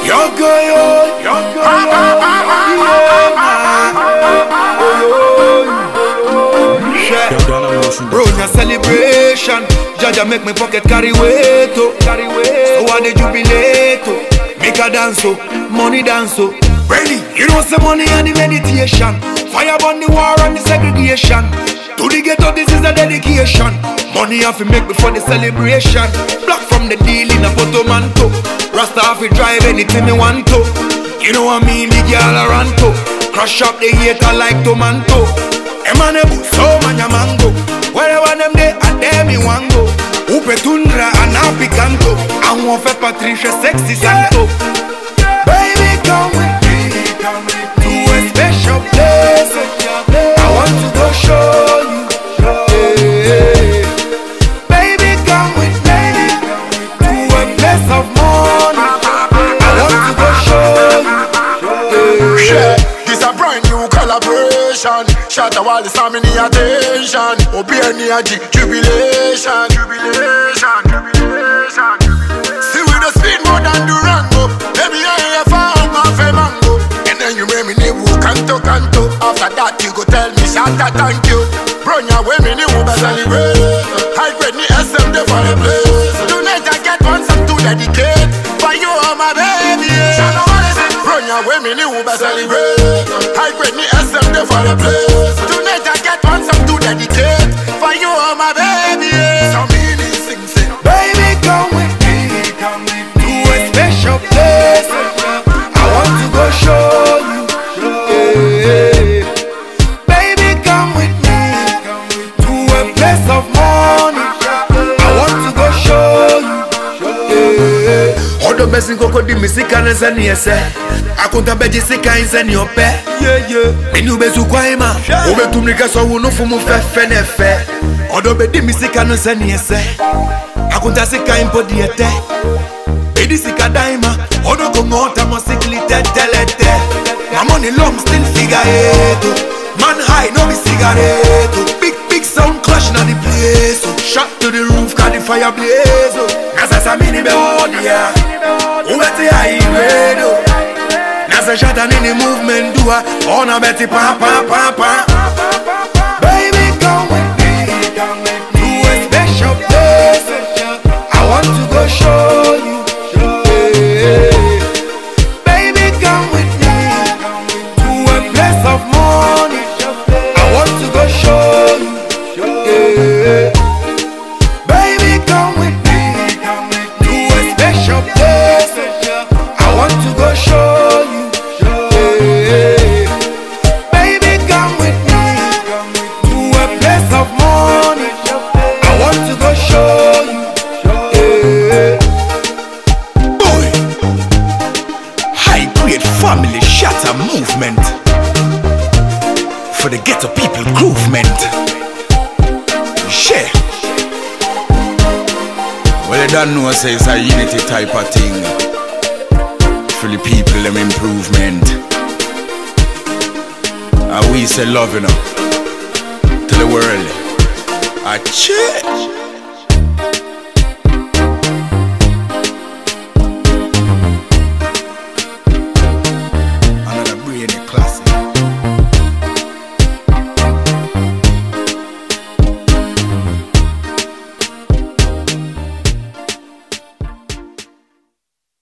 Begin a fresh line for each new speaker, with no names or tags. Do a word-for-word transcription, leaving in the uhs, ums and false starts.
Yo go yo, yo go yo, yeah. Bro, na celebration. Jaja make me pocket carry weight, oh, carry weight. So I dey jubilate, oh. Make a dance, oh, money dance, oh. Ready, you know some money and the meditation. Fire burn the war and the segregation. To the ghetto, this is a dedication. Money have to make before the celebration. Block from the deal in a photomanto. Rasta have to drive anything me want to. You know what I mean, the girl around to. Crush up the hater like tomato. Emanebu, so manya mango. Wherever them they are there me want go. Upe tundra and happy canto. I want for Patricia sexy santo. Baby come with me to a special place. I want to go show you. Yeah. Baby come with me to a place of money. I want to go show you.
Yeah. This a brand new collaboration. Shut a wall, it's not me attention. Obey any jubilation, jubilation, jubilation. See we the speed more than Durango. Baby I ain't found my fair mango. And then you make me new canto canto. After that you go tell me shata thank you. Bro, ya way me new better celebrate. High grade me S M D for the place. Tonight I get one some to dedicate. For you are my baby. Bro, ya way me new better celebrate. High grade me S M D for the place. Tonight I get one some to dedicate. For you are my baby. So meaning sing sing.
Baby come with me to a special place. I want to go show you. Yeah. Baby come with me to a place of money. I want to go show you. Yeah. Odo besi koko di misika nese ni ese. Akunta beji sika inse ni ope. Yeah yeah. Minu besu kwa ima. Ube tumnika so wunu fumu fe fe ne fe. Odo be di misika nese ni ese. Akunta sika impo di ete. Bedi sika daima. Odo kongota mo sikli te telete. My money long still figure eight. Man high no be cigarette. Big big sound clash na the place. Shot to the roof cause the fire blaze. Nasa sa mini be odia. Ubeti high radio. Nasa shot and in the movement do a. Ona beti pa pa pa pa. Baby come with me to a special place. I want to go show you. Yeah. Baby come with me to a place of money. I want to go show you. Yeah. Baby come with me to a special place. I want to go show you. Yeah. Baby come with me to a place of money. I want to go show you. Yeah.
Boy, high grade family shatter movement for the ghetto people groovement. Share. Well, I don't know, say it's a unity type of thing for the people, them improvement. And we say love, you know, to the world. I check.